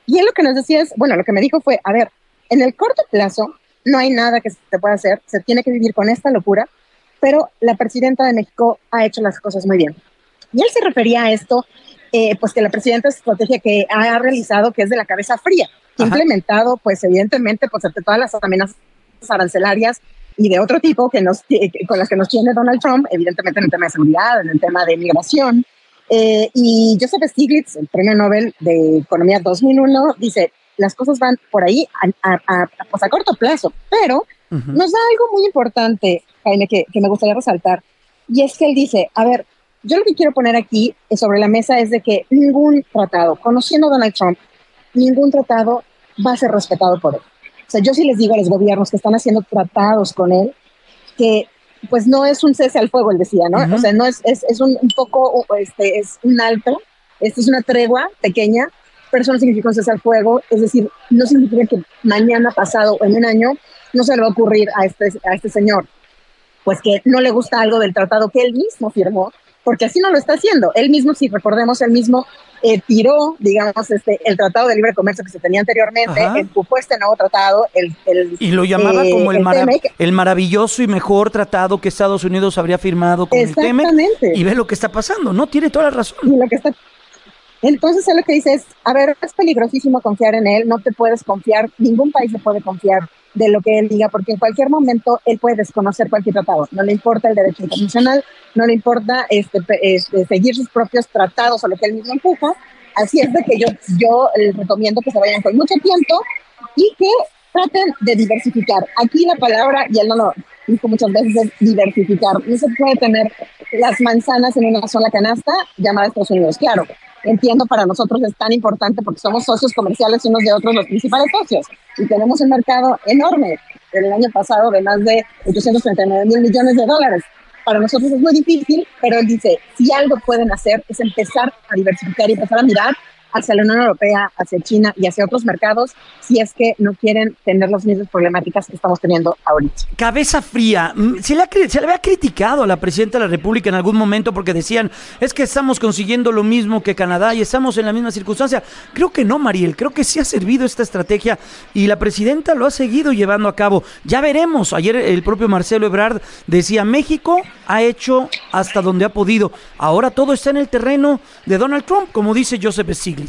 Y él lo que nos decía es, bueno, lo que me dijo fue, a ver, en el corto plazo no hay nada que se pueda hacer, se tiene que vivir con esta locura, pero la presidenta de México ha hecho las cosas muy bien. Y él se refería a esto, eh, pues que la presidenta es estrategia que ha realizado, que es de la cabeza fría, que ha implementado, pues evidentemente, pues ante todas las amenazas arancelarias y de otro tipo que nos, que, con las que nos tiene Donald Trump, evidentemente en el tema de seguridad, en el tema de migración. Eh, y Joseph Stiglitz, el premio Nobel de Economía dos mil uno, dice, las cosas van por ahí a, a, a, pues a corto plazo, pero uh-huh. nos da algo muy importante, Jaime, que, que me gustaría resaltar, y es que él dice, a ver, yo lo que quiero poner aquí sobre la mesa es de que ningún tratado, conociendo a Donald Trump, ningún tratado va a ser respetado por él. O sea, yo sí les digo a los gobiernos que están haciendo tratados con él, que pues no es un cese al fuego, él decía, ¿no? Uh-huh. O sea, no es, es, es un, un poco, este, es un alto, esto es una tregua pequeña, pero eso no significa un cese al fuego, es decir, no significa que mañana, pasado o en un año no se le va a ocurrir a este, a este señor, pues que no le gusta algo del tratado que él mismo firmó, porque así no lo está haciendo. Él mismo, si recordemos, él mismo eh, tiró, digamos, este, el tratado de libre comercio que se tenía anteriormente, empujó este nuevo tratado. El, el, y lo llamaba eh, como el, el, marav- el maravilloso y mejor tratado que Estados Unidos habría firmado con el T M E C. Y ve lo que está pasando, ¿no? Tiene toda la razón. Y lo que está... Entonces, él lo que dice es, a ver, es peligrosísimo confiar en él, no te puedes confiar, ningún país se puede confiar de lo que él diga, porque en cualquier momento él puede desconocer cualquier tratado, no le importa el derecho internacional, no le importa este, este, seguir sus propios tratados o lo que él mismo empuja, así es de que yo, yo les recomiendo que se vayan con mucho tiempo y que traten de diversificar. Aquí la palabra, y él no lo dijo muchas veces, es diversificar. No se puede tener las manzanas en una sola canasta llamada Estados Unidos. Claro, entiendo, para nosotros es tan importante porque somos socios comerciales unos de otros, los principales socios, y tenemos un mercado enorme el año pasado de más de ochocientos treinta y nueve mil millones de dólares. Para nosotros es muy difícil, pero él dice, si algo pueden hacer es empezar a diversificar y empezar a mirar hacia la Unión Europea, hacia China y hacia otros mercados, si es que no quieren tener las mismas problemáticas que estamos teniendo ahorita. Cabeza fría. Se le, ha, se le había criticado a la presidenta de la República en algún momento porque decían, es que estamos consiguiendo lo mismo que Canadá y estamos en la misma circunstancia. Creo que no, Mariel, creo que sí ha servido esta estrategia y la presidenta lo ha seguido llevando a cabo. Ya veremos. Ayer el propio Marcelo Ebrard decía, México ha hecho hasta donde ha podido. Ahora todo está en el terreno de Donald Trump, como dice Joseph Stiglitz.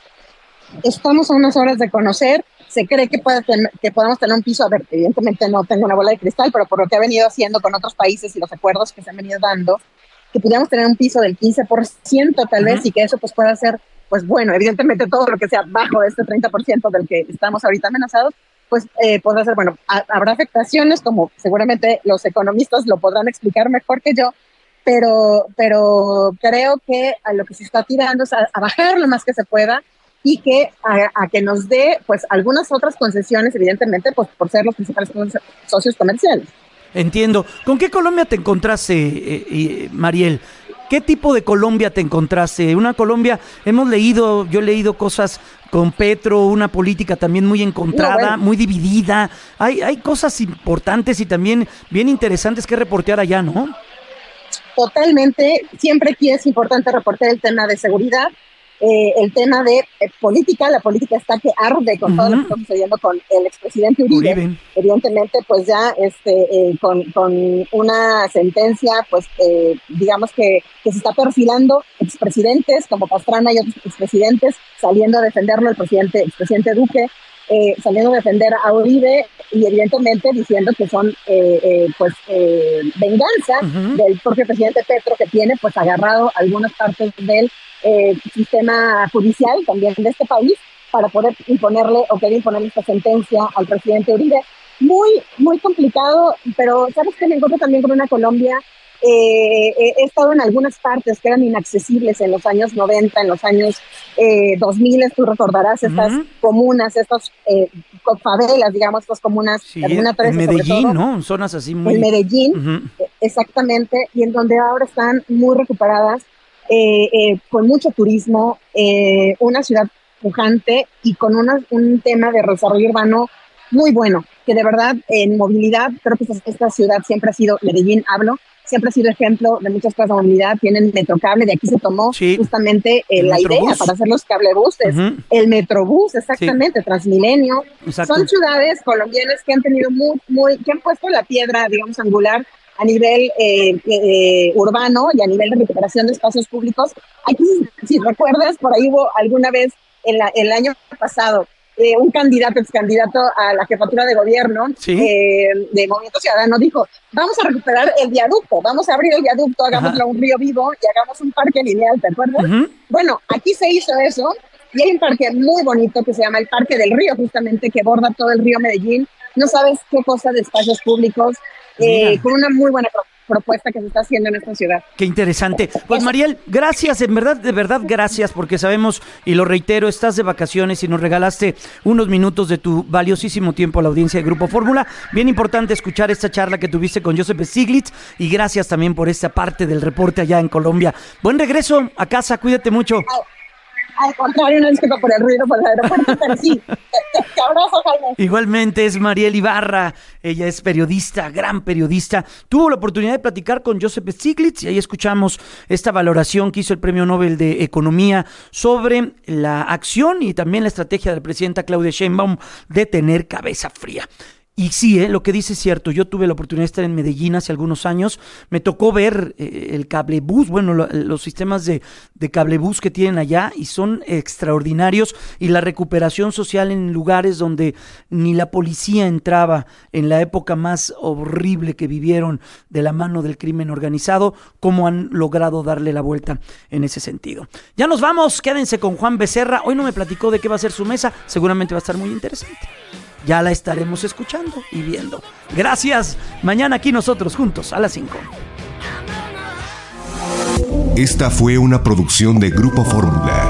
Estamos a unas horas de conocer, se cree que, puede ten, que podamos tener un piso, a ver, evidentemente no tengo una bola de cristal, pero por lo que ha venido haciendo con otros países y los acuerdos que se han venido dando, que pudiéramos tener un piso del quince por ciento tal vez, uh-huh. y que eso pues pueda ser, pues bueno, evidentemente todo lo que sea bajo de este treinta por ciento del que estamos ahorita amenazados, pues eh, podrá ser, bueno, ha, habrá afectaciones, como seguramente los economistas lo podrán explicar mejor que yo, pero, pero creo que a lo que se está tirando es a, a bajar lo más que se pueda y que a, a que nos dé pues algunas otras concesiones, evidentemente, pues por ser los principales socios comerciales. Entiendo. ¿Con qué Colombia te encontraste, eh, eh, Mariel? ¿Qué tipo de Colombia te encontraste? Una Colombia, hemos leído, yo he leído cosas con Petro, una política también muy encontrada, no, bueno. muy dividida. Hay, hay cosas importantes y también bien interesantes que reportear allá, ¿no? Totalmente. Siempre aquí es importante reportar el tema de seguridad, eh, el tema de eh, política. La política está que arde con uh-huh. todo lo que está sucediendo con el expresidente Uribe. Uribe. Evidentemente, pues ya este, eh, con, con una sentencia, pues eh, digamos que, que se está perfilando expresidentes como Pastrana y otros expresidentes saliendo a defenderlo, el presidente, expresidente Duque, eh, saliendo a defender a Uribe y evidentemente diciendo que son eh, eh, pues eh, venganza uh-huh. del propio presidente Petro, que tiene pues agarrado algunas partes del eh, sistema judicial también de este país para poder imponerle o querer imponerle esta sentencia al presidente Uribe. Muy, muy complicado, pero ¿sabes qué? Me encuentro también con una Colombia. Eh, he estado en algunas partes que eran inaccesibles en los años noventa, en los años eh, dos mil, tú recordarás estas uh-huh. comunas, estas eh, favelas, digamos, estas comunas. Sí, en Medellín, ¿no? Zonas así muy... En Medellín, uh-huh. exactamente, y en donde ahora están muy recuperadas, eh, eh, con mucho turismo, eh, una ciudad pujante y con una, un tema de desarrollo urbano muy bueno, que de verdad en movilidad, creo que esta ciudad siempre ha sido, Medellín hablo, siempre ha sido ejemplo de muchas cosas de movilidad, tienen Metrocable, de aquí se tomó sí. justamente eh, la Metrobús. idea para hacer los cablebuses, uh-huh. el Metrobús, exactamente, sí. Transmilenio. Exacto. Son ciudades colombianas que han tenido muy, muy, que han puesto la piedra, digamos, angular a nivel eh, eh, urbano y a nivel de recuperación de espacios públicos. Aquí, si recuerdas, por ahí hubo alguna vez en la, el año pasado eh, un candidato, ex candidato a la jefatura de gobierno ¿Sí? eh, de Movimiento Ciudadano dijo, vamos a recuperar el viaducto, vamos a abrir el viaducto, hagámoslo Ajá. un río vivo y hagamos un parque lineal, ¿te acuerdas? Uh-huh. Bueno, aquí se hizo eso y hay un parque muy bonito que se llama el Parque del Río, justamente, que borda todo el río Medellín. No sabes qué cosa de espacios públicos, eh, con una muy buena propuesta. propuesta que se está haciendo en esta ciudad. Qué interesante. Pues Mariel, gracias, en verdad, de verdad, gracias, porque sabemos, y lo reitero, estás de vacaciones y nos regalaste unos minutos de tu valiosísimo tiempo a la audiencia de Grupo Fórmula. Bien importante escuchar esta charla que tuviste con Joseph Stiglitz, y gracias también por esta parte del reporte allá en Colombia. Buen regreso a casa, cuídate mucho. Al contrario, no disculpa por el ruido por el aeropuerto, pero sí, te, te, te abrazo, Jaime. Igualmente es Mariel Ibarra, ella es periodista, gran periodista. Tuvo la oportunidad de platicar con Joseph Stiglitz y ahí escuchamos esta valoración que hizo el Premio Nobel de Economía sobre la acción y también la estrategia de la presidenta Claudia Sheinbaum de tener cabeza fría. Y sí, eh, lo que dice es cierto. Yo tuve la oportunidad de estar en Medellín hace algunos años. Me tocó ver eh, el cablebús, bueno, lo, los sistemas de, de cablebús que tienen allá y son extraordinarios. Y la recuperación social en lugares donde ni la policía entraba en la época más horrible que vivieron de la mano del crimen organizado, cómo han logrado darle la vuelta en ese sentido. Ya nos vamos, quédense con Juan Becerra. Hoy no me platicó de qué va a ser su mesa, seguramente va a estar muy interesante. Ya la estaremos escuchando y viendo. Gracias. Mañana aquí nosotros juntos a las cinco. Esta fue una producción de Grupo Fórmula.